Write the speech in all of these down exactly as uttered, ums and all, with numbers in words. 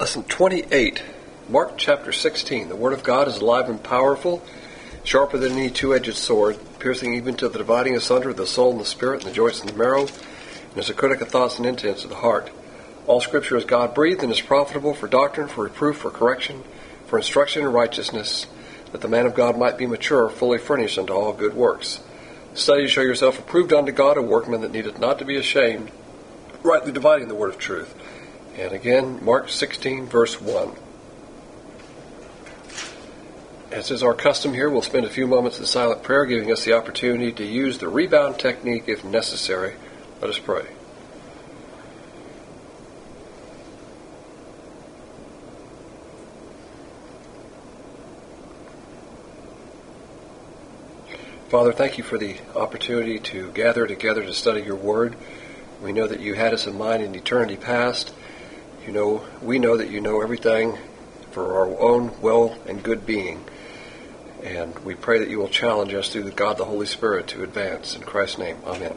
Lesson twenty-eight, Mark chapter sixteen. The Word of God is alive and powerful, sharper than any two-edged sword, piercing even to the dividing asunder of the soul and the spirit and the joints and the marrow, and is a critic of thoughts and intents of the heart. All Scripture is God-breathed and is profitable for doctrine, for reproof, for correction, for instruction in righteousness, that the man of God might be mature, fully furnished unto all good works. Study to show yourself approved unto God, a workman that needeth not to be ashamed, rightly dividing the word of truth. And again, Mark sixteen, verse one. As is our custom here, we'll spend a few moments in silent prayer, giving us the opportunity to use the rebound technique if necessary. Let us pray. Father, thank you for the opportunity to gather together to study your word. We know that you had us in mind in eternity past. You know, we know that you know everything for our own well and good being. And we pray that you will challenge us through the God, the Holy Spirit, to advance. In Christ's name, amen.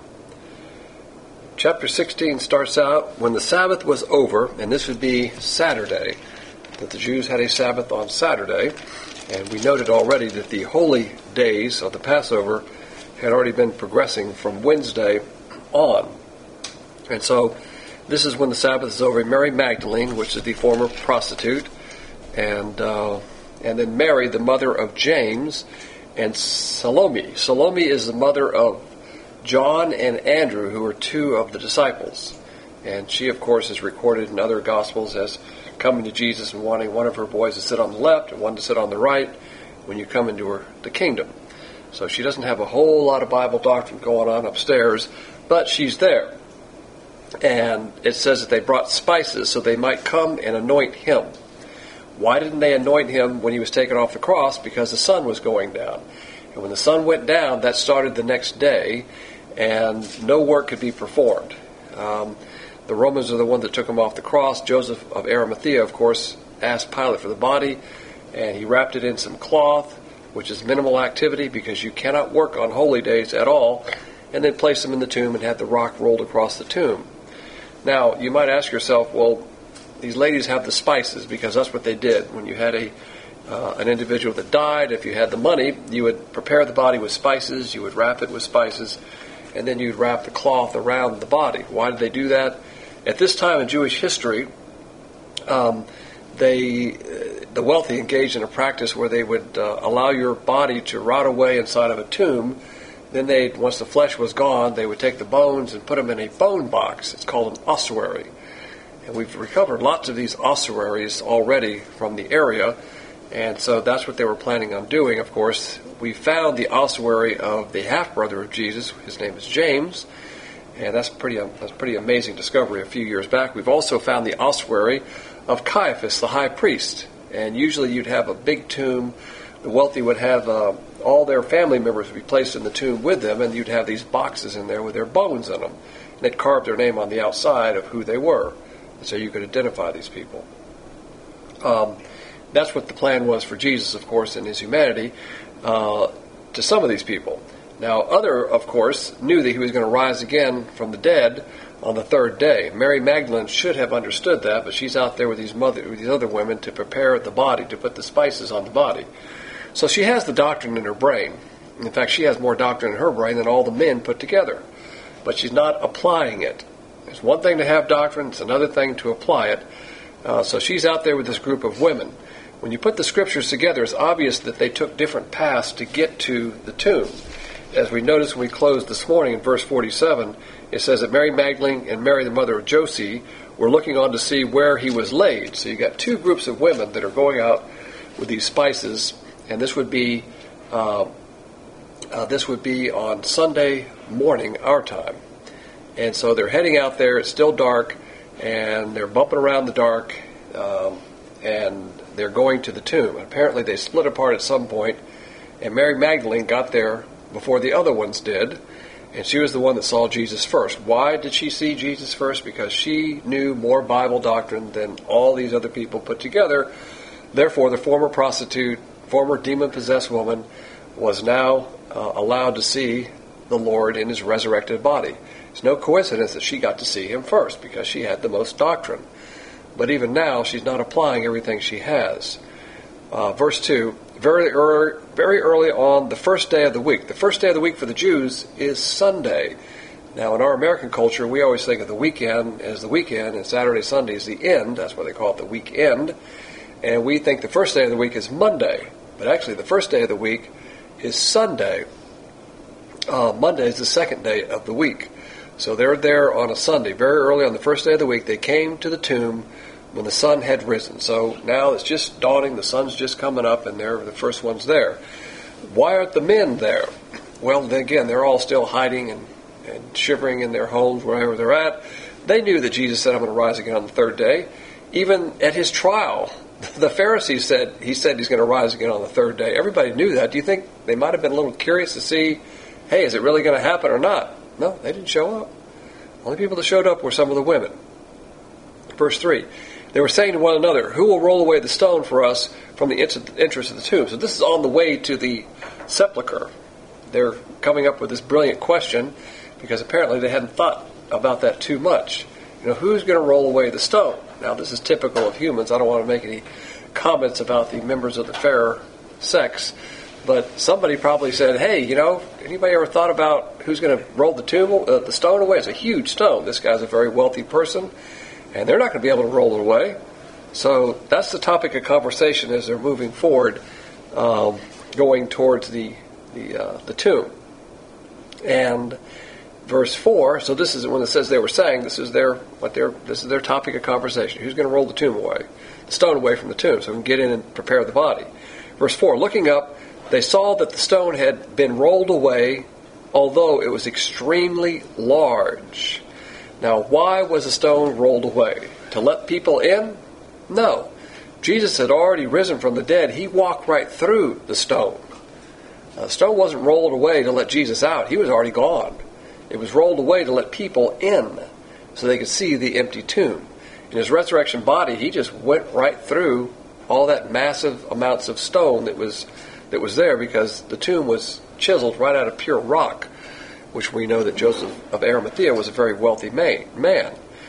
Chapter sixteen starts out, when the Sabbath was over, and this would be Saturday, that the Jews had a Sabbath on Saturday. And we noted already that the holy days of the Passover had already been progressing from Wednesday on. And so this is when the Sabbath is over. Mary Magdalene, which is the former prostitute, and uh, and then Mary, the mother of James, and Salome. Salome is the mother of John and Andrew, who are two of the disciples. And she, of course, is recorded in other Gospels as coming to Jesus and wanting one of her boys to sit on the left and one to sit on the right when you come into her the kingdom. So she doesn't have a whole lot of Bible doctrine going on upstairs, but she's there. And it says that they brought spices so they might come and anoint him. Why didn't they anoint him when he was taken off the cross? Because the sun was going down. And when the sun went down, that started the next day, and no work could be performed. Um, the Romans are the one that took him off the cross. Joseph of Arimathea, of course, asked Pilate for the body, and he wrapped it in some cloth, which is minimal activity because you cannot work on holy days at all, and then placed him in the tomb and had the rock rolled across the tomb. Now, you might ask yourself, well, these ladies have the spices because that's what they did. When you had a uh, an individual that died, if you had the money, you would prepare the body with spices, you would wrap it with spices, and then you'd wrap the cloth around the body. Why did they do that? At this time in Jewish history, um, they uh, the wealthy engaged in a practice where they would uh, allow your body to rot away inside of a tomb. Then they, once the flesh was gone, they would take the bones and put them in a bone box. It's called an ossuary. And we've recovered lots of these ossuaries already from the area. And so that's what they were planning on doing. Of course, we found the ossuary of the half-brother of Jesus. His name is James. And that's pretty, that's a pretty amazing discovery a few years back. We've also found the ossuary of Caiaphas, the high priest. And usually you'd have a big tomb. The wealthy would have uh, all their family members would be placed in the tomb with them, and you'd have these boxes in there with their bones in them. And they'd carve their name on the outside of who they were, so you could identify these people. Um, that's what the plan was for Jesus, of course, in his humanity, uh, to some of these people. Now, other, of course, knew that he was going to rise again from the dead on the third day. Mary Magdalene should have understood that, but she's out there with these, mother, with these other women to prepare the body, to put the spices on the body. So she has the doctrine in her brain. In fact, she has more doctrine in her brain than all the men put together. But she's not applying it. It's one thing to have doctrine, it's another thing to apply it. Uh, so she's out there with this group of women. When you put the scriptures together, it's obvious that they took different paths to get to the tomb. As we noticed when we closed this morning in verse forty-seven, it says that Mary Magdalene and Mary, the mother of Josie, were looking on to see where he was laid. So you got two groups of women that are going out with these spices. And this would be uh, uh, this would be on Sunday morning, our time. And so they're heading out there. It's still dark, and they're bumping around the dark, um, and they're going to the tomb. And apparently they split apart at some point, and Mary Magdalene got there before the other ones did, and she was the one that saw Jesus first. Why did she see Jesus first? Because she knew more Bible doctrine than all these other people put together. Therefore, the former prostitute, former demon-possessed woman, was now uh, allowed to see the Lord in his resurrected body. It's no coincidence that she got to see him first, because she had the most doctrine. but even now she's not applying everything she has. Uh, verse two, very early, very early on the first day of the week. The first day of the week for the Jews is Sunday. Now, in our American culture, we always think of the weekend as the weekend, and Saturday, Sunday is the end. That's why they call it the weekend. And we think the first day of the week is Monday. But actually, the first day of the week is Sunday. Uh, Monday is the second day of the week. So they're there on a Sunday. Very early on the first day of the week, they came to the tomb when the sun had risen. So now it's just dawning, the sun's just coming up, and they're the first ones there. Why aren't the men there? Well, then again, they're all still hiding and and shivering in their homes, wherever they're at. They knew that Jesus said, I'm going to rise again on the third day. Even at his trial, the Pharisees said, he said he's going to rise again on the third day. Everybody knew that. Do you think they might have been a little curious to see, hey, is it really going to happen or not? No, they didn't show up. The only people that showed up were some of the women. Verse three, they were saying to one another, who will roll away the stone for us from the entrance of the tomb? So this is on the way to the sepulcher. They're coming up with this brilliant question, because apparently they hadn't thought about that too much. You know, who's going to roll away the stone? Now, this is typical of humans. I don't want to make any comments about the members of the fairer sex, but somebody probably said, hey, you know, anybody ever thought about who's going to roll the tomb, uh, the stone away? It's a huge stone. This guy's a very wealthy person, and they're not going to be able to roll it away. So that's the topic of conversation as they're moving forward, um, going towards the the, uh, the tomb. And verse four, so this is when it says they were saying, this is their what their this is their topic of conversation. Who's going to roll the tomb away, the stone away from the tomb, so we can get in and prepare the body. Verse four, looking up, they saw that the stone had been rolled away, although it was extremely large. Now, why was the stone rolled away? To let people in? No. Jesus had already risen from the dead. He walked right through the stone. Now, the stone wasn't rolled away to let Jesus out. He was already gone. It was rolled away to let people in so they could see the empty tomb. In his resurrection body, he just went right through all that massive amounts of stone that was that was there, because the tomb was chiseled right out of pure rock, which we know that Joseph of Arimathea was a very wealthy man.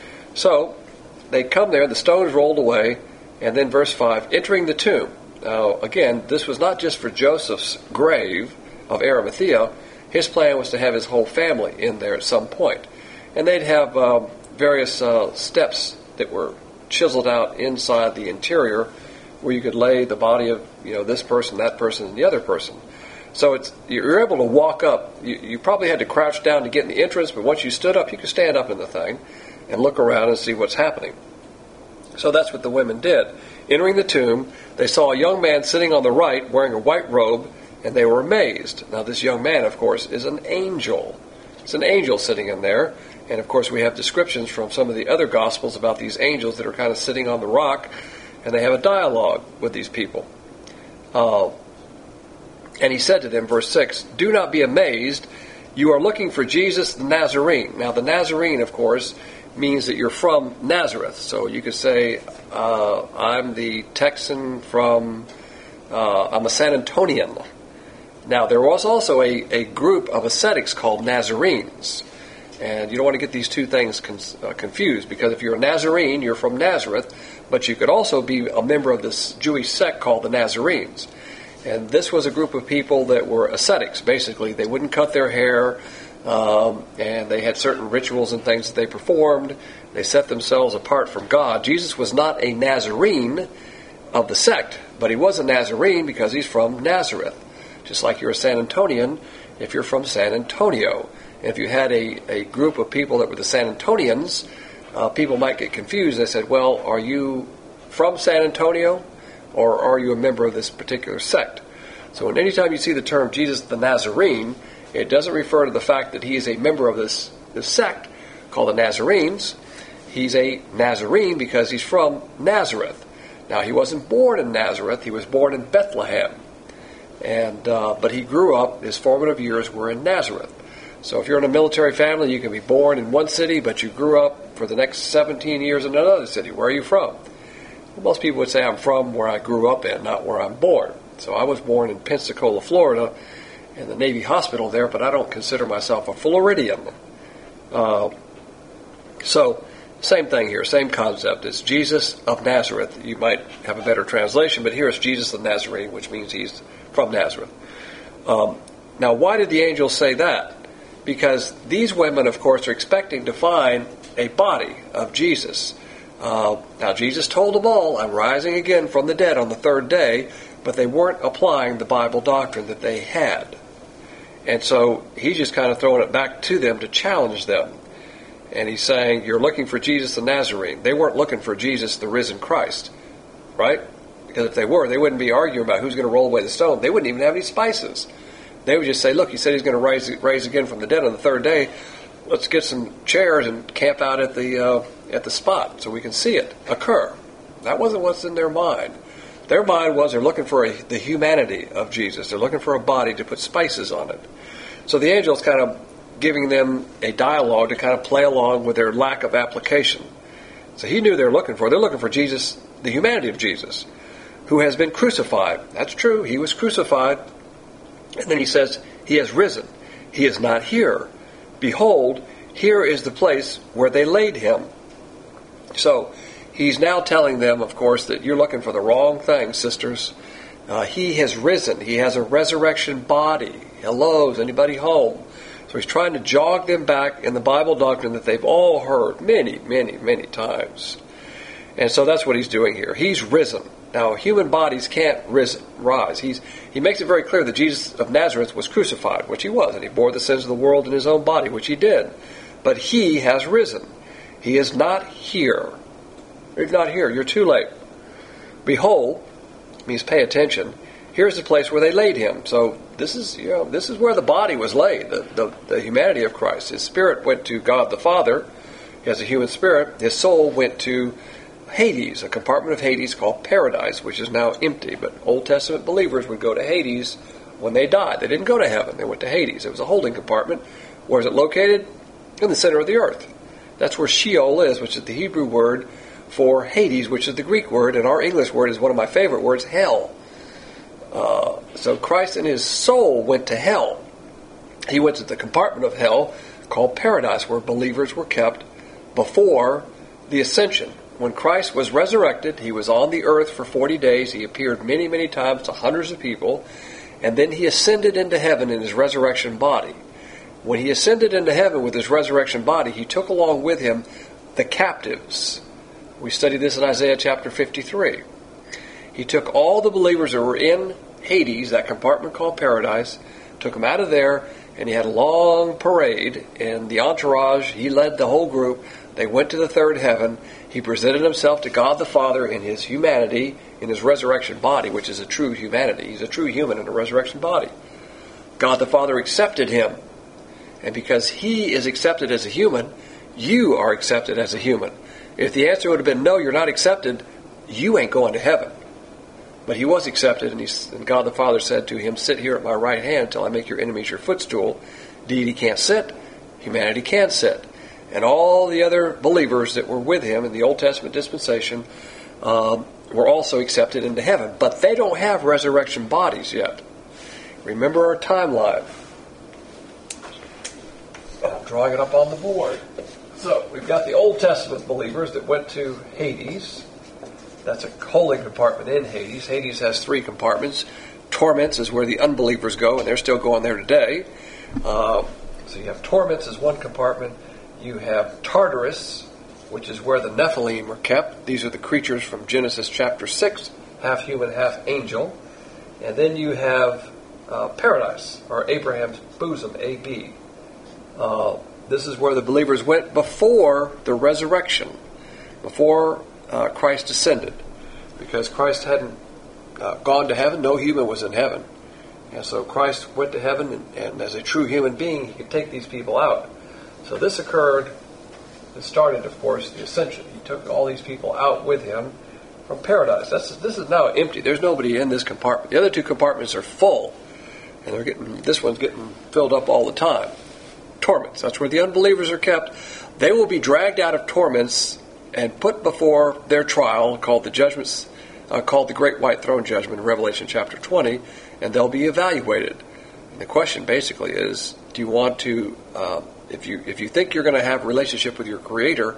So they come there, the stone is rolled away, and then verse five, entering the tomb. Now, again, this was not just for Joseph's grave of Arimathea. His plan was to have his whole family in there at some point. And they'd have um, various uh, steps that were chiseled out inside the interior where you could lay the body of, you know, this person, that person, and the other person. So it's you're able to walk up. You, you probably had to crouch down to get in the entrance, but once you stood up, you could stand up in the thing and look around and see what's happening. So that's what the women did. Entering the tomb, they saw a young man sitting on the right wearing a white robe, and they were amazed. Now, this young man, of course, is an angel. It's an angel sitting in there. And, of course, we have descriptions from some of the other Gospels about these angels that are kind of sitting on the rock, and they have a dialogue with these people. Uh, and he said to them, verse six, do not be amazed. You are looking for Jesus the Nazarene. Now, the Nazarene, of course, means that you're from Nazareth. So you could say, uh, I'm the Texan from, uh, I'm a San Antonian. Now, there was also a, a group of ascetics called Nazarenes. And you don't want to get these two things con- uh, confused, because if you're a Nazarene, you're from Nazareth, but you could also be a member of this Jewish sect called the Nazarenes. And this was a group of people that were ascetics, basically. They wouldn't cut their hair, um, and they had certain rituals and things that they performed. They set themselves apart from God. Jesus was not a Nazarene of the sect, but he was a Nazarene because he's from Nazareth. Just like you're a San Antonian if you're from San Antonio. And if you had a, a group of people that were the San Antonians, uh, people might get confused. They said, well, are you from San Antonio, or are you a member of this particular sect? So when anytime you see the term Jesus the Nazarene, it doesn't refer to the fact that he is a member of this, this sect called the Nazarenes. He's a Nazarene because he's from Nazareth. Now, he wasn't born in Nazareth. He was born in Bethlehem. And uh, but he grew up, his formative years were in Nazareth. So if you're in a military family, you can be born in one city, but you grew up for the next seventeen years in another city. Where are you from? Well, most people would say I'm from where I grew up in, not where I'm born. So I was born in Pensacola, Florida, in the Navy hospital there, but I don't consider myself a Floridian. Uh, so same thing here, same concept. It's Jesus of Nazareth. You might have a better translation, but here it's Jesus of Nazarene, which means he's from Nazareth. Um, now, why did the angel say that? Because these women, of course, are expecting to find a body of Jesus. Uh, now, Jesus told them all, I'm rising again from the dead on the third day, but they weren't applying the Bible doctrine that they had. And so he's just kind of throwing it back to them to challenge them. And he's saying, you're looking for Jesus the Nazarene. They weren't looking for Jesus the risen Christ, right? Because if they were, they wouldn't be arguing about who's going to roll away the stone. They wouldn't even have any spices. They would just say, look, he said he's going to rise, rise again from the dead on the third day. Let's get some chairs and camp out at the uh, at the spot so we can see it occur. That wasn't what's in their mind. Their mind was they're looking for a, the humanity of Jesus. They're looking for a body to put spices on it. So the angel's kind of giving them a dialogue to kind of play along with their lack of application. So he knew they were looking for. They're looking for Jesus, the humanity of Jesus, who has been crucified. That's true. He was crucified. And then he says, he has risen. He is not here. Behold, here is the place where they laid him. So he's now telling them, of course, that you're looking for the wrong thing, sisters. Uh, he has risen. He has a resurrection body. Hello, is anybody home? So he's trying to jog them back in the Bible doctrine that they've all heard many, many, many times. And so that's what he's doing here. He's risen. Now, human bodies can't ris- rise. He's, he makes it very clear that Jesus of Nazareth was crucified, which he was, and he bore the sins of the world in his own body, which he did. But he has risen. He is not here. He's not here. You're too late. Behold, means pay attention. Here's the place where they laid him. So this is, you know, this is where the body was laid, the, the, the humanity of Christ. His spirit went to God the Father. He has a human spirit. His soul went to Hades, a compartment of Hades called Paradise, which is now empty. But Old Testament believers would go to Hades when they died. They didn't go to heaven. They went to Hades. It was a holding compartment. Where is it located? In the center of the earth. That's where Sheol is, which is the Hebrew word for Hades, which is the Greek word, and our English word is one of my favorite words, hell. Uh, so Christ and his soul went to hell. He went to the compartment of hell called Paradise, where believers were kept before the ascension. When Christ was resurrected, he was on the earth for forty days. He appeared many, many times to hundreds of people. And then he ascended into heaven in his resurrection body. When he ascended into heaven with his resurrection body, he took along with him the captives. We studied this in Isaiah chapter fifty-three. He took all the believers that were in Hades, that compartment called Paradise, took them out of there, and he had a long parade. And the entourage, he led the whole group. They went to the third heaven. He presented himself to God the Father in his humanity, in his resurrection body, which is a true humanity. He's a true human in a resurrection body. God the Father accepted him. And because he is accepted as a human, you are accepted as a human. If the answer would have been, no, you're not accepted, you ain't going to heaven. But he was accepted, and, he, and God the Father said to him, sit here at my right hand until I make your enemies your footstool. Deity can't sit. Humanity can sit. And all the other believers that were with him in the Old Testament dispensation um, were also accepted into heaven. But they don't have resurrection bodies yet. Remember our timeline. I'm drawing it up on the board. So we've got the Old Testament believers that went to Hades. That's a holding compartment in Hades. Hades has three compartments. Torments is where the unbelievers go, and they're still going there today. Uh, so you have torments as one compartment. You have Tartarus, which is where the Nephilim are kept. These are the creatures from Genesis chapter six, half human, half angel. And then you have uh, Paradise, or Abraham's bosom, A B. Uh, this is where the believers went before the resurrection, before uh, Christ ascended. Because Christ hadn't uh, gone to heaven, no human was in heaven. And so Christ went to heaven, and, and as a true human being, he could take these people out. So this occurred, it started, of course, the ascension. He took all these people out with him from Paradise. That's, this is now empty. There's nobody in this compartment. The other two compartments are full, and they're getting, this one's getting filled up all the time. Torments, that's where the unbelievers are kept. They will be dragged out of torments and put before their trial, called the judgments, uh, called the Great White Throne Judgment in Revelation chapter twenty, and they'll be evaluated. And the question basically is, do you want to... Uh, If you if you think you're going to have a relationship with your Creator,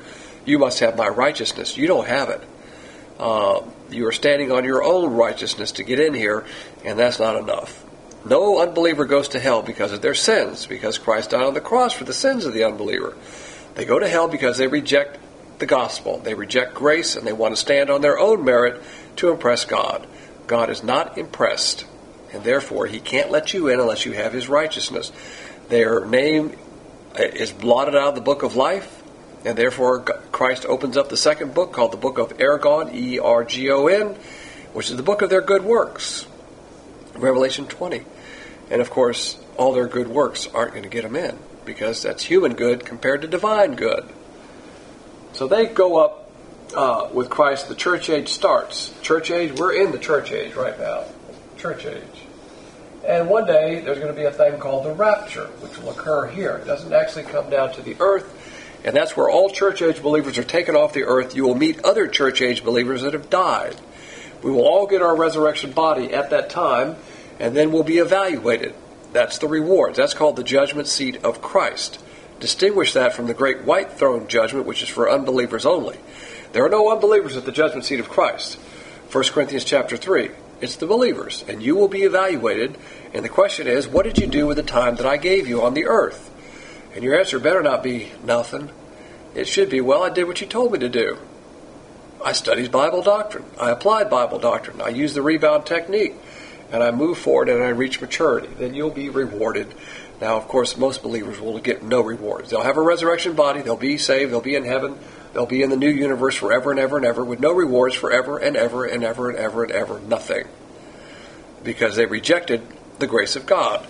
you must have my righteousness. You don't have it. Uh, you are standing on your own righteousness to get in here, and that's not enough. No unbeliever goes to hell because of their sins, because Christ died on the cross for the sins of the unbeliever. They go to hell because they reject the gospel. They reject grace, and they want to stand on their own merit to impress God. God is not impressed, and therefore He can't let you in unless you have His righteousness. Their name is blotted out of the book of life, and therefore Christ opens up the second book called the book of Ergon, E R G O N, which is the book of their good works, Revelation twenty. And of course, all their good works aren't going to get them in, because that's human good compared to divine good. So they go up uh, with Christ. The church age starts. Church age, we're in the church age right now. Church age. And one day, there's going to be a thing called the rapture, which will occur here. It doesn't actually come down to the earth. And that's where all church age believers are taken off the earth. You will meet other church age believers that have died. We will all get our resurrection body at that time, and then we'll be evaluated. That's the rewards. That's called the judgment seat of Christ. Distinguish that from the great white throne judgment, which is for unbelievers only. There are no unbelievers at the judgment seat of Christ. First Corinthians chapter three. It's the believers, and you will be evaluated. And the question is, what did you do with the time that I gave you on the earth? And your answer better not be nothing. It should be, well, I did what you told me to do. I studied Bible doctrine. I applied Bible doctrine. I used the rebound technique. And I move forward and I reach maturity. Then you'll be rewarded. Now, of course, most believers will get no rewards. They'll have a resurrection body. They'll be saved. They'll be in heaven. They'll be in the new universe forever and ever and ever with no rewards forever and ever and ever and ever and ever. Nothing. Because they rejected the grace of God.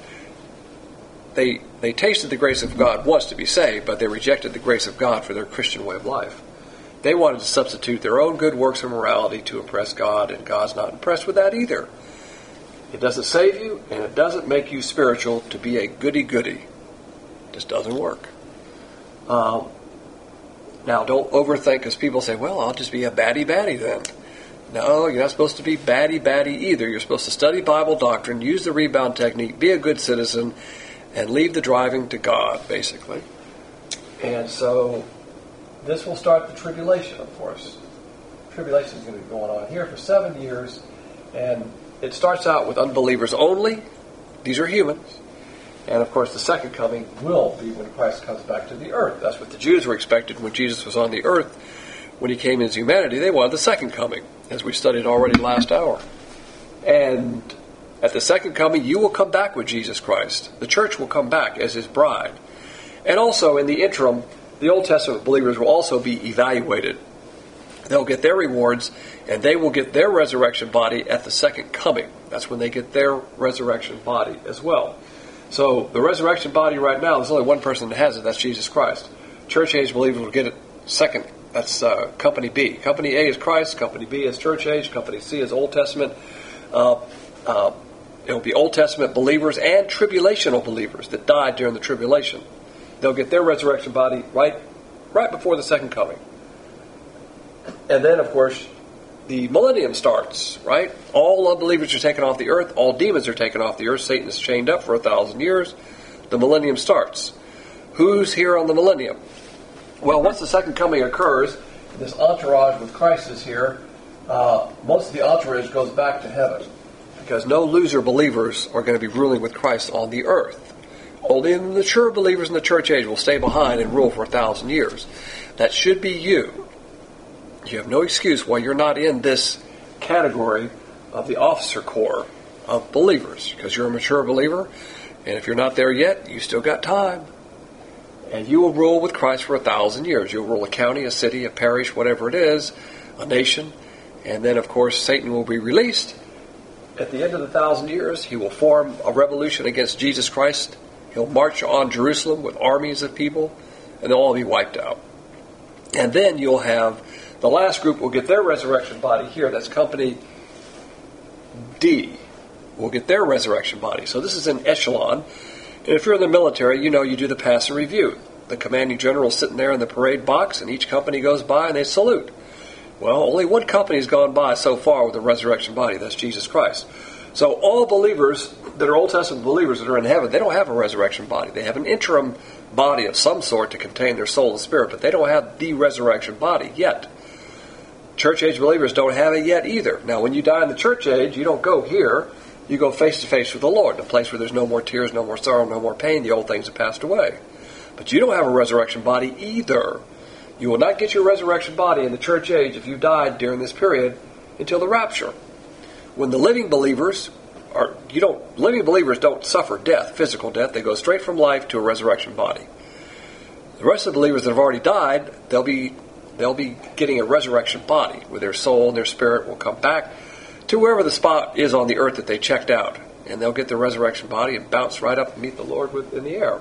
They they tasted the grace of God once to be saved, but they rejected the grace of God for their Christian way of life. They wanted to substitute their own good works and morality to impress God, and God's not impressed with that either. It doesn't save you, and it doesn't make you spiritual to be a goody-goody. It just doesn't work. Um, now, don't overthink, because people say, well, I'll just be a baddie-baddie then. No, you're not supposed to be baddie-baddie either. You're supposed to study Bible doctrine, use the rebound technique, be a good citizen, and leave the driving to God, basically. And so, this will start the tribulation, of course. Tribulation is going to be going on here for seven years, and it starts out with unbelievers only. These are humans. And of course the second coming will be when Christ comes back to the earth. That's what the Jews were expected when Jesus was on the earth. When He came in His humanity, they wanted the second coming, as we studied already last hour. And at the second coming, you will come back with Jesus Christ. The church will come back as His bride. And also in the interim, the Old Testament believers will also be evaluated. They'll get their rewards, and they will get their resurrection body at the second coming. That's when they get their resurrection body as well. So the resurrection body right now, there's only one person that has it. That's Jesus Christ. Church age believers will get it second. That's uh, Company B. Company A is Christ. Company B is church age. Company C is Old Testament. Uh, uh, it will be Old Testament believers and tribulational believers that died during the tribulation. They'll get their resurrection body right, right before the second coming. And then, of course, the millennium starts, right? All unbelievers are taken off the earth. All demons are taken off the earth. Satan is chained up for a thousand years. The millennium starts. Who's here on the millennium? Well, once the second coming occurs, this entourage with Christ is here. Uh, most of the entourage goes back to heaven, because no loser believers are going to be ruling with Christ on the earth. Only the mature believers in the church age will stay behind and rule for a thousand years. That should be you. You have no excuse why you're not in this category of the officer corps of believers, because you're a mature believer, and if you're not there yet, you still got time. And you will rule with Christ for a thousand years. You'll rule a county, a city, a parish, whatever it is, a nation, and then, of course, Satan will be released. At the end of the thousand years, he will form a revolution against Jesus Christ. He'll march on Jerusalem with armies of people, and they'll all be wiped out. And then you'll have the last group will get their resurrection body here. That's Company D. Will get their resurrection body. So this is an echelon. And if you're in the military, you know you do the pass and review. The commanding general is sitting there in the parade box, and each company goes by and they salute. Well, only one company has gone by so far with the resurrection body. That's Jesus Christ. So all believers that are Old Testament believers that are in heaven, they don't have a resurrection body. They have an interim body of some sort to contain their soul and spirit, but they don't have the resurrection body yet. Church age believers don't have it yet either. Now, when you die in the church age, you don't go here. You go face to face with the Lord, in a place where there's no more tears, no more sorrow, no more pain. The old things have passed away. But you don't have a resurrection body either. You will not get your resurrection body in the church age if you died during this period until the rapture. When the living believers are, you don't, living believers don't suffer death, physical death. They go straight from life to a resurrection body. The rest of the believers that have already died, they'll be they'll be getting a resurrection body where their soul and their spirit will come back to wherever the spot is on the earth that they checked out. And they'll get their resurrection body and bounce right up and meet the Lord with, in the air.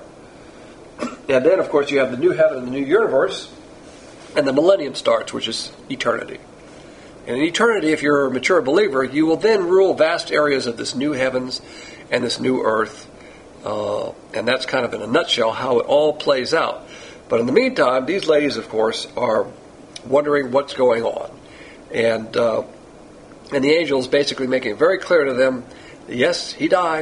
And then, of course, you have the new heaven and the new universe, and the millennium starts, which is eternity. And in eternity, if you're a mature believer, you will then rule vast areas of this new heavens and this new earth. Uh, and that's kind of in a nutshell how it all plays out. But in the meantime, these ladies, of course, are wondering what's going on. And uh, and the angel is basically making it very clear to them that yes, he died.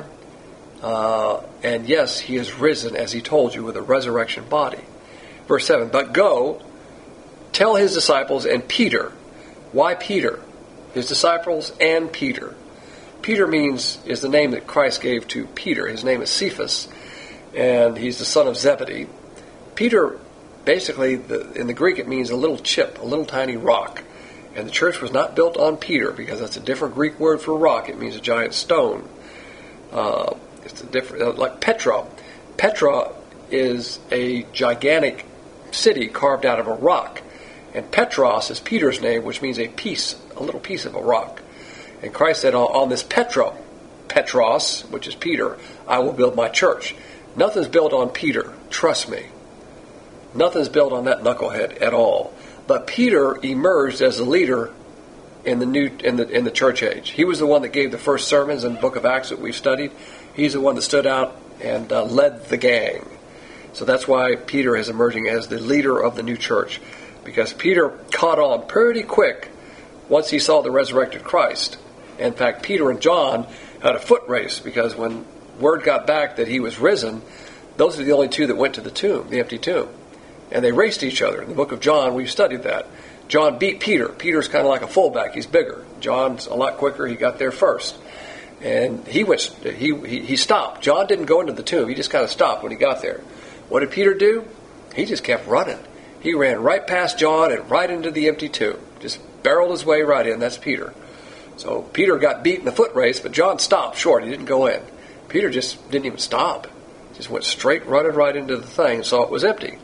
Uh, and yes, he is risen, as he told you, with a resurrection body. Verse seven, but go, tell his disciples and Peter. Why Peter? His disciples and Peter. Peter means, is the name that Christ gave to Peter. His name is Cephas, and he's the son of Zebedee. Peter, basically, the, in the Greek, it means a little chip, a little tiny rock. And the church was not built on Peter, because that's a different Greek word for rock. It means a giant stone. Uh, it's a different, uh, like Petra. Petra is a gigantic city carved out of a rock. And Petros is Peter's name, which means a piece, a little piece of a rock. And Christ said, on this Petra, Petros, which is Peter, I will build my church. Nothing's built on Peter, trust me. Nothing's built on that knucklehead at all. But Peter emerged as a leader in the new in the in the church age. He was the one that gave the first sermons in the book of Acts that we've studied. He's the one that stood out and uh, led the gang. So that's why Peter is emerging as the leader of the new church. Because Peter caught on pretty quick once he saw the resurrected Christ. In fact, Peter and John had a foot race, because when word got back that he was risen, those are the only two that went to the tomb, the empty tomb. And they raced each other. In the book of John, we've studied that. John beat Peter. Peter's kind of like a fullback. He's bigger. John's a lot quicker. He got there first. And he went. He, he, he stopped. John didn't go into the tomb. He just kind of stopped when he got there. What did Peter do? He just kept running. He ran right past John and right into the empty tomb. Just barreled his way right in. That's Peter. So Peter got beat in the foot race, but John stopped short. He didn't go in. Peter just didn't even stop. Just went straight running right into the thing and saw it was empty.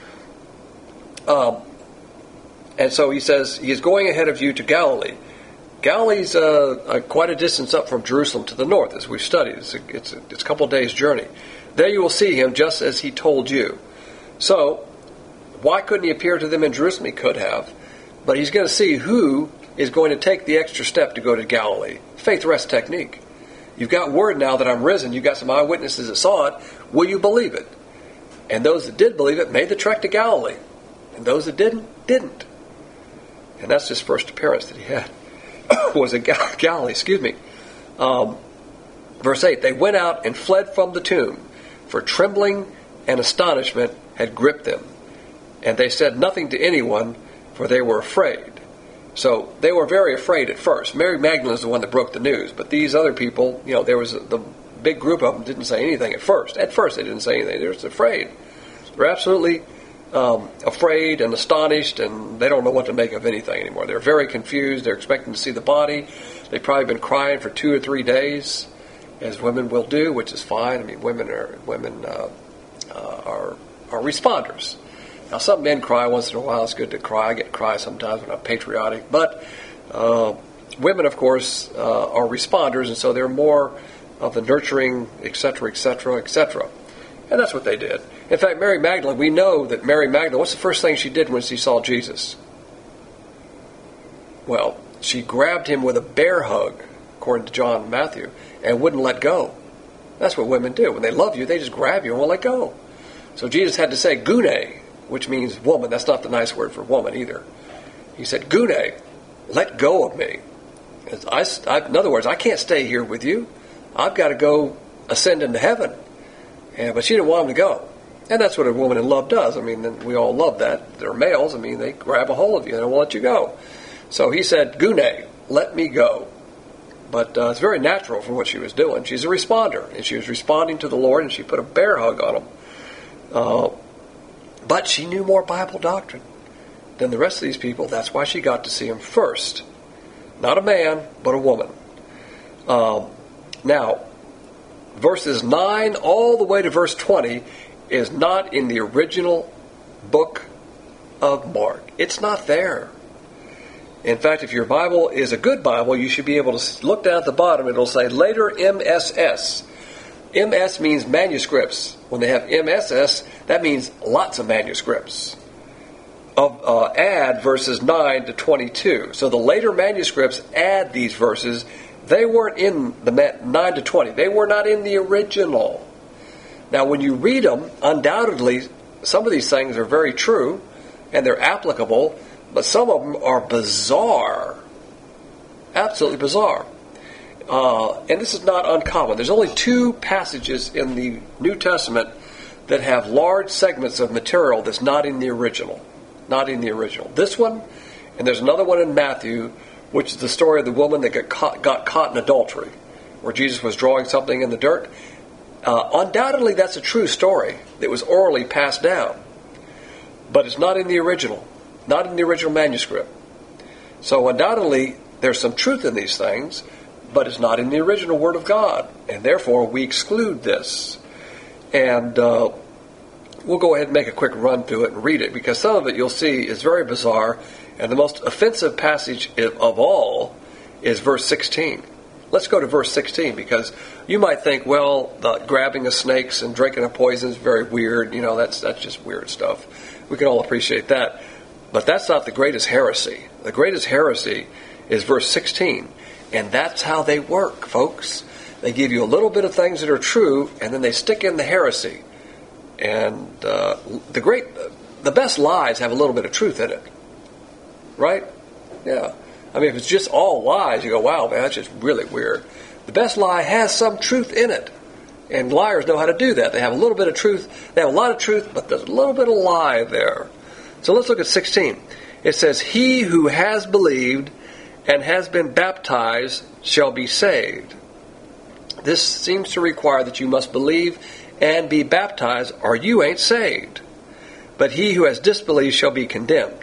Um, and so he says, he is going ahead of you to Galilee. Galilee's uh, uh, quite a distance up from Jerusalem to the north, as we've studied. It's a, it's a, it's a couple days' journey. There you will see him just as he told you. So, why couldn't he appear to them in Jerusalem? He could have. But he's going to see who is going to take the extra step to go to Galilee. Faith rest technique. You've got word now that I'm risen. You've got some eyewitnesses that saw it. Will you believe it? And those that did believe it made the trek to Galilee. And those that didn't, didn't. And that's his first appearance that he had. was in Gal- Galilee, excuse me. Um, verse eight, they went out and fled from the tomb, for trembling and astonishment had gripped them. And they said nothing to anyone, for they were afraid. So they were very afraid at first. Mary Magdalene is the one that broke the news. But these other people, you know, there was a, the big group of them didn't say anything at first. At first they didn't say anything. They were just afraid. They're absolutely um, afraid and astonished, and they don't know what to make of anything anymore. They're very confused. They're expecting to see the body. They've probably been crying for two or three days, as women will do, which is fine. I mean, women are women uh, uh, are are responders. Now, some men cry once in a while. It's good to cry. I get cry sometimes when I'm patriotic. But uh, women, of course, uh, are responders, and so they're more of the nurturing, et cetera, et cetera, et cetera. And that's what they did. In fact, Mary Magdalene, we know that Mary Magdalene, what's the first thing she did when she saw Jesus? Well, she grabbed him with a bear hug, according to John and Matthew, and wouldn't let go. That's what women do. When they love you, they just grab you and won't let go. So Jesus had to say, gune, which means woman. That's not the nice word for woman either. He said, gune, let go of me. And I, I, in other words, I can't stay here with you. I've got to go ascend into heaven. And, but she didn't want him to go. And that's what a woman in love does. I mean, we all love that. They're males. I mean, they grab a hold of you and they won't let you go. So he said, Gune, let me go. But uh, it's very natural for what she was doing. She's a responder. And she was responding to the Lord, and she put a bear hug on him. Uh, but she knew more Bible doctrine than the rest of these people. That's why she got to see him first. Not a man, but a woman. Um, now, verses nine all the way to verse twenty is not in the original book of Mark. It's not there. In fact, if your Bible is a good Bible, you should be able to look down at the bottom. It'll say later M S S. M S means manuscripts. When they have M S S, that means lots of manuscripts. Of, uh, add verses nine to twenty-two. So the later manuscripts add these verses. They weren't in the nine to twenty. They were not in the original. Now, when you read them, undoubtedly, some of these things are very true, and they're applicable, but some of them are bizarre. Absolutely bizarre. Uh, and this is not uncommon. There's only two passages in the New Testament that have large segments of material that's not in the original. Not in the original. This one, and there's another one in Matthew, which is the story of the woman that got caught, got caught in adultery, where Jesus was drawing something in the dirt. Uh, undoubtedly, that's a true story that was orally passed down. But it's not in the original. Not in the original manuscript. So undoubtedly, there's some truth in these things, but it's not in the original Word of God. And therefore, we exclude this. And uh, we'll go ahead and make a quick run through it and read it, because some of it you'll see is very bizarre. And the most offensive passage of all is verse sixteen. Let's go to verse sixteen, because you might think, well, the grabbing of snakes and drinking of poison is very weird. You know, that's that's just weird stuff. We can all appreciate that. But that's not the greatest heresy. The greatest heresy is verse sixteen. And that's how they work, folks. They give you a little bit of things that are true, and then they stick in the heresy. And uh, the great, the best lies have a little bit of truth in it. Right? Yeah. I mean, if it's just all lies, you go, wow, man, that's just really weird. The best lie has some truth in it. And liars know how to do that. They have a little bit of truth. They have a lot of truth, but there's a little bit of lie there. So let's look at sixteen. It says, he who has believed and has been baptized shall be saved. This seems to require that you must believe and be baptized, or you ain't saved. But he who has disbelieved shall be condemned.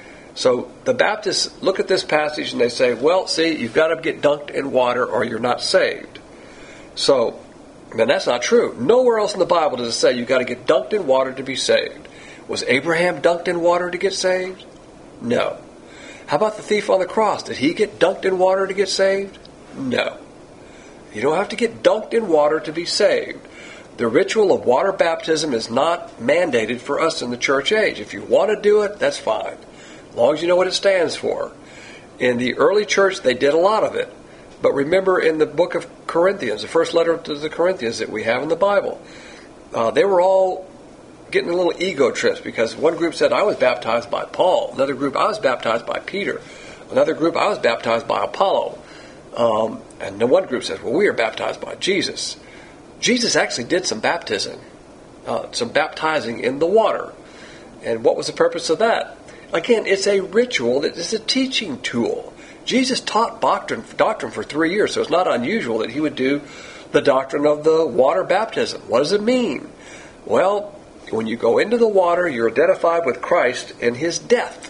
So the Baptists look at this passage and they say, well, see, you've got to get dunked in water or you're not saved. So, and that's not true. Nowhere else in the Bible does it say you've got to get dunked in water to be saved. Was Abraham dunked in water to get saved? No. How about the thief on the cross? Did he get dunked in water to get saved? No. You don't have to get dunked in water to be saved. The ritual of water baptism is not mandated for us in the church age. If you want to do it, that's fine. As long as you know what it stands for. In the early church, they did a lot of it. But remember in the book of Corinthians, the first letter to the Corinthians that we have in the Bible, uh, they were all getting a little ego trips, because one group said, I was baptized by Paul. Another group, I was baptized by Peter. Another group, I was baptized by Apollo. Um, and then one group says, well, we are baptized by Jesus. Jesus actually did some baptism, uh, some baptizing in the water. And what was the purpose of that? Again, it's a ritual. It's a teaching tool. Jesus taught doctrine, doctrine for three years, so it's not unusual that he would do the doctrine of the water baptism. What does it mean? Well, when you go into the water, you're identified with Christ in his death.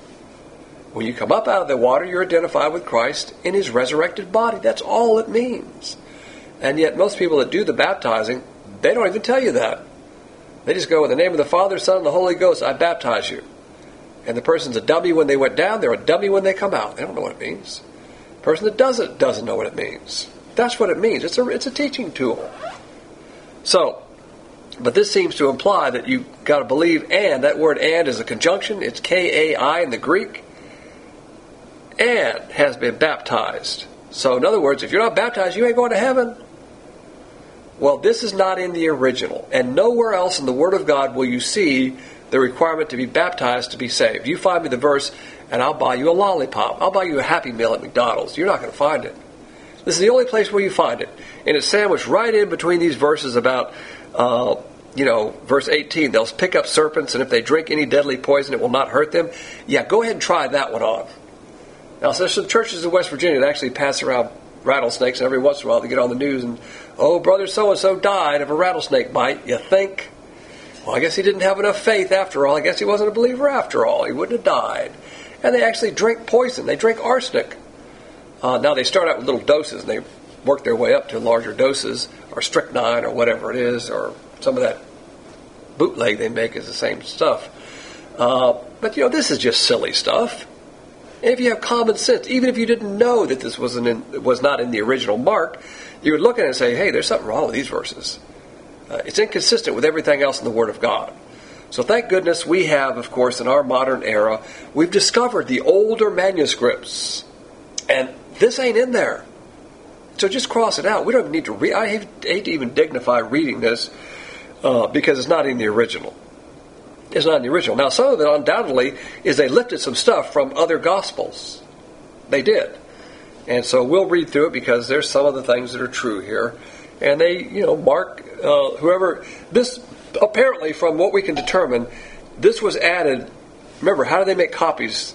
When you come up out of the water, you're identified with Christ in his resurrected body. That's all it means. And yet most people that do the baptizing, they don't even tell you that. They just go, in the name of the Father, Son, and the Holy Ghost, I baptize you. And the person's a dummy when they went down, they're a dummy when they come out. They don't know what it means. The person that does it doesn't know what it means. That's what it means. It's a, it's a teaching tool. So, but this seems to imply that you've got to believe, and that word and is a conjunction. It's K A I in the Greek. And has been baptized. So in other words, if you're not baptized, you ain't going to heaven. Well, this is not in the original. And nowhere else in the Word of God will you see the requirement to be baptized to be saved. You find me the verse, and I'll buy you a lollipop. I'll buy you a Happy Meal at McDonald's. You're not going to find it. This is the only place where you find it. And it's sandwiched right in between these verses about, uh, you know, verse eighteen. They'll pick up serpents, and if they drink any deadly poison, it will not hurt them. Yeah, go ahead and try that one on. Now, so there's some churches in West Virginia that actually pass around rattlesnakes, and every once in a while they get on the news and, oh, brother so-and-so died of a rattlesnake bite. You think? Well, I guess he didn't have enough faith after all. I guess he wasn't a believer after all. He wouldn't have died. And they actually drink poison. They drink arsenic. Uh, now, they start out with little doses, and they work their way up to larger doses, or strychnine, or whatever it is, or some of that bootleg they make is the same stuff. Uh, but, you know, this is just silly stuff. And if you have common sense, even if you didn't know that this wasn't in, was not in the original Mark, you would look at it and say, hey, there's something wrong with these verses. Uh, it's inconsistent with everything else in the Word of God. So thank goodness we have, of course, in our modern era, we've discovered the older manuscripts. And this ain't in there. So just cross it out. We don't need to read. I hate, hate to even dignify reading this uh, because it's not in the original. It's not in the original. Now, some of it undoubtedly is they lifted some stuff from other Gospels. They did. And so we'll read through it because there's some of the things that are true here. And they, you know, Mark, uh, whoever, this, apparently from what we can determine, this was added. Remember, how do they make copies?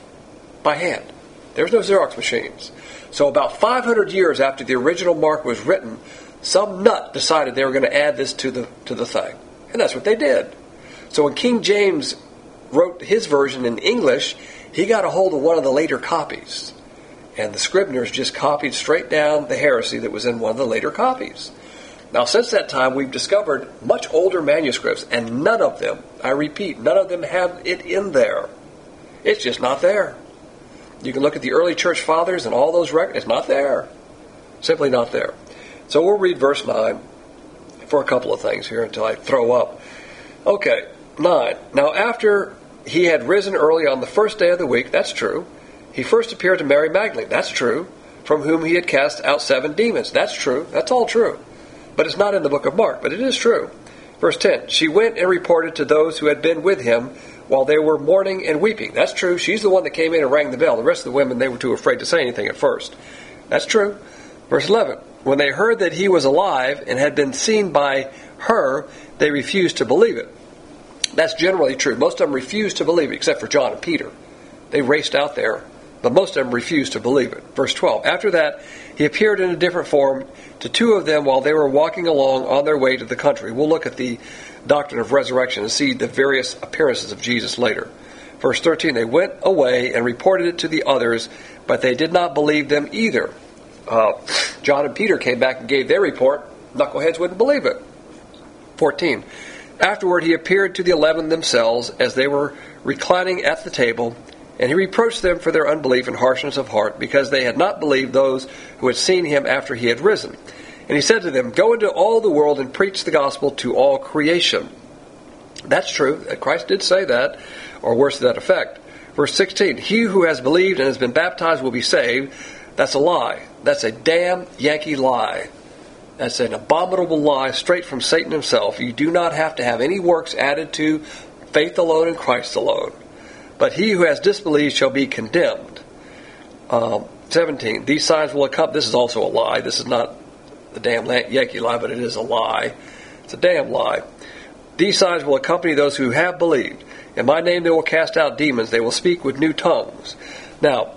By hand. There's no Xerox machines. So about five hundred years after the original Mark was written, some nut decided they were going to add this to the to the thing. And that's what they did. So when King James wrote his version in English, he got a hold of one of the later copies. And the Scribners just copied straight down the heresy that was in one of the later copies. Now, since that time, we've discovered much older manuscripts, and none of them, I repeat, none of them have it in there. It's just not there. You can look at the early church fathers and all those records. It's not there. Simply not there. So we'll read verse nine for a couple of things here until I throw up. Okay, nine. Now after he had risen early on the first day of the week, that's true, he first appeared to Mary Magdalene, that's true, from whom he had cast out seven demons. That's true. That's all true. But it's not in the book of Mark, but it is true. Verse ten, she went and reported to those who had been with him while they were mourning and weeping. That's true. She's the one that came in and rang the bell. The rest of the women, they were too afraid to say anything at first. That's true. Verse eleven, when they heard that he was alive and had been seen by her, they refused to believe it. That's generally true. Most of them refused to believe it, except for John and Peter. They raced out there, but most of them refused to believe it. Verse twelve, after that, he appeared in a different form to two of them while they were walking along on their way to the country. We'll look at the doctrine of resurrection and see the various appearances of Jesus later. Verse thirteen, they went away and reported it to the others, but they did not believe them either. Uh, John and Peter came back and gave their report. Knuckleheads wouldn't believe it. fourteen, afterward he appeared to the eleven themselves as they were reclining at the table, and he reproached them for their unbelief and harshness of heart, because they had not believed those who had seen him after he had risen. And he said to them, go into all the world and preach the gospel to all creation. That's true. Christ did say that, or worse to that effect. Verse sixteen, he who has believed and has been baptized will be saved. That's a lie. That's a damn Yankee lie. That's an abominable lie straight from Satan himself. You do not have to have any works added to faith alone in Christ alone. But he who has disbelieved shall be condemned. Um, seventeen, these signs will accompany... This is also a lie. This is not the damn Yankee lie, but it is a lie. It's a damn lie. These signs will accompany those who have believed. In my name they will cast out demons. They will speak with new tongues. Now,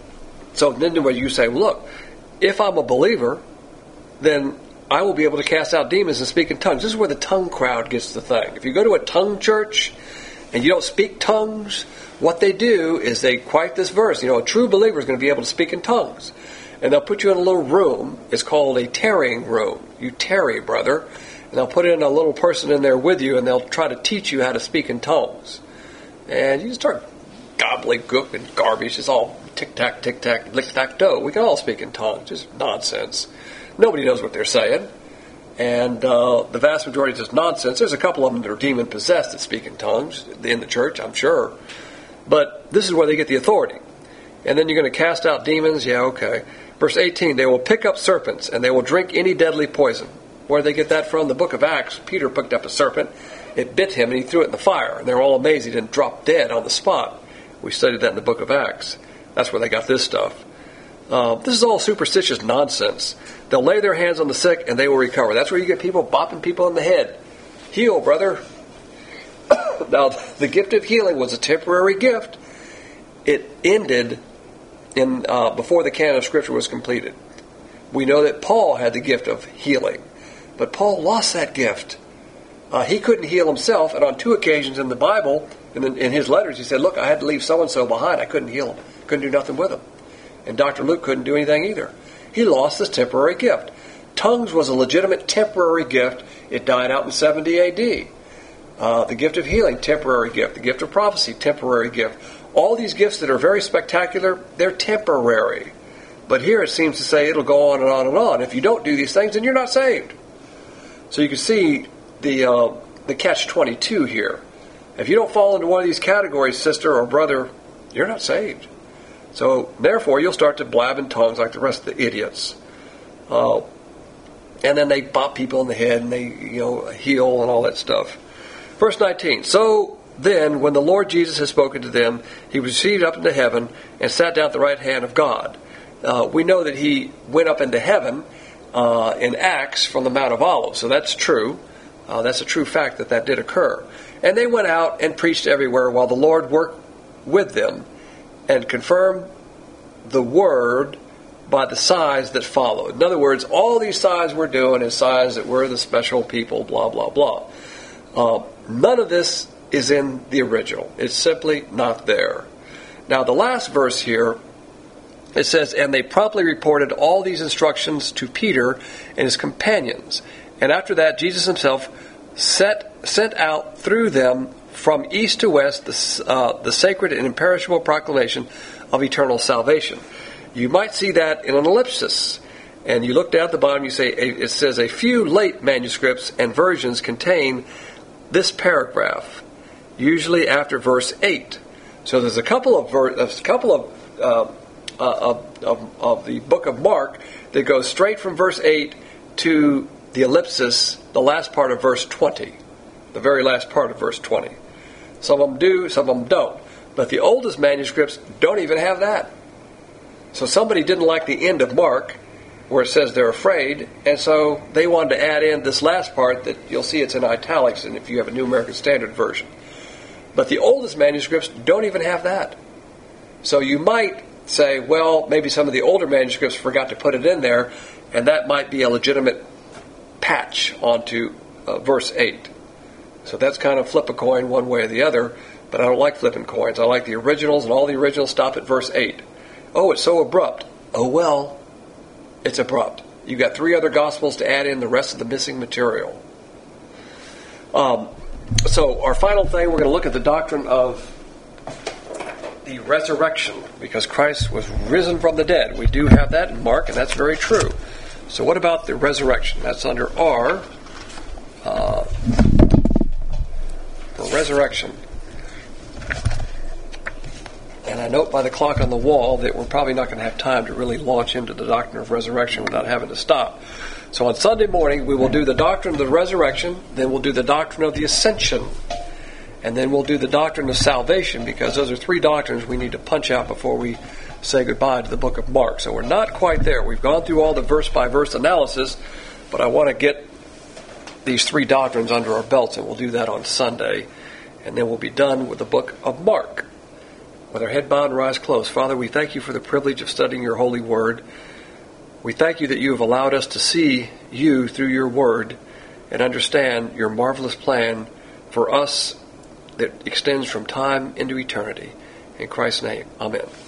so then when you say, look, if I'm a believer, then I will be able to cast out demons and speak in tongues. This is where the tongue crowd gets the thing. If you go to a tongue church and you don't speak tongues, what they do is they quote this verse. You know, a true believer is going to be able to speak in tongues. And they'll put you in a little room. It's called a tarrying room. You tarry, brother. And they'll put in a little person in there with you, and they'll try to teach you how to speak in tongues. And you start gobbledygook and garbage. It's all tic-tac, tic-tac, lick-tac-toe. We can all speak in tongues. Just nonsense. Nobody knows what they're saying. And uh, the vast majority is just nonsense. There's a couple of them that are demon-possessed that speak in tongues in the church, I'm sure. But this is where they get the authority. And then you're going to cast out demons? Yeah, okay. Verse eighteen, they will pick up serpents, and they will drink any deadly poison. Where did they get that from? The book of Acts, Peter picked up a serpent. It bit him, and he threw it in the fire. And they were all amazed he didn't drop dead on the spot. We studied that in the book of Acts. That's where they got this stuff. Uh, this is all superstitious nonsense. They'll lay their hands on the sick and they will recover. That's where you get people bopping people in the head. Heal, brother. Now, the gift of healing was a temporary gift. It ended in uh, before the canon of Scripture was completed. We know that Paul had the gift of healing, but Paul lost that gift. Uh, he couldn't heal himself, and on two occasions in the Bible, in, the, in his letters, he said, look, I had to leave so-and-so behind. I couldn't heal him. Couldn't do nothing with him. And Doctor Luke couldn't do anything either. He lost this temporary gift. Tongues was a legitimate temporary gift. It died out in seventy A D. Uh, the gift of healing, temporary gift. The gift of prophecy, temporary gift. All these gifts that are very spectacular, they're temporary. But here it seems to say it'll go on and on and on. If you don't do these things, then you're not saved. So you can see the uh, the catch twenty-two here. If you don't fall into one of these categories, sister or brother, you're not saved. So therefore, you'll start to blab in tongues like the rest of the idiots. Uh, and then they bop people in the head and they, you know, heal and all that stuff. Verse nineteen. So then, when the Lord Jesus had spoken to them, he was received up into heaven and sat down at the right hand of God. Uh, we know that he went up into heaven uh, in Acts from the Mount of Olives. So that's true. Uh, that's a true fact that that did occur. And they went out and preached everywhere while the Lord worked with them and confirmed the word by the signs that followed. In other words, all these signs we're doing is signs that we're the special people, blah, blah, blah. Uh, none of this is in the original. It's simply not there. Now, the last verse here, it says, and they promptly reported all these instructions to Peter and his companions. And after that, Jesus himself set, sent out through them from east to west the, uh, the sacred and imperishable proclamation of eternal salvation. You might see that in an ellipsis. And you look down at the bottom, you say, it says, a few late manuscripts and versions contain this paragraph, usually after verse eight. So there's a couple of ver- a couple of, uh, uh, of, of of the book of Mark that goes straight from verse eight to the ellipsis, the last part of verse twenty, the very last part of verse twenty. Some of them do, some of them don't. But the oldest manuscripts don't even have that. So somebody didn't like the end of Mark, where it says they're afraid, and so they wanted to add in this last part that you'll see it's in italics, and if you have a New American Standard Version. But the oldest manuscripts don't even have that. So you might say, well, maybe some of the older manuscripts forgot to put it in there, and that might be a legitimate patch onto uh, verse eight. So that's kind of flip a coin one way or the other, but I don't like flipping coins. I like the originals, and all the originals stop at verse eight. Oh, it's so abrupt. Oh, well, it's abrupt. You've got three other Gospels to add in the rest of the missing material. Um, so our final thing, we're going to look at the doctrine of the resurrection, because Christ was risen from the dead. We do have that in Mark, and that's very true. So what about the resurrection? That's under R, uh, for resurrection. And I note by the clock on the wall that we're probably not going to have time to really launch into the doctrine of resurrection without having to stop. So on Sunday morning, we will do the doctrine of the resurrection, then we'll do the doctrine of the ascension, and then we'll do the doctrine of salvation, because those are three doctrines we need to punch out before we say goodbye to the book of Mark. So we're not quite there. We've gone through all the verse-by-verse analysis, but I want to get these three doctrines under our belts, and we'll do that on Sunday, and then we'll be done with the book of Mark. With our head bowed and eyes closed, Father, we thank you for the privilege of studying your holy word. We thank you that you have allowed us to see you through your word and understand your marvelous plan for us that extends from time into eternity. In Christ's name, amen.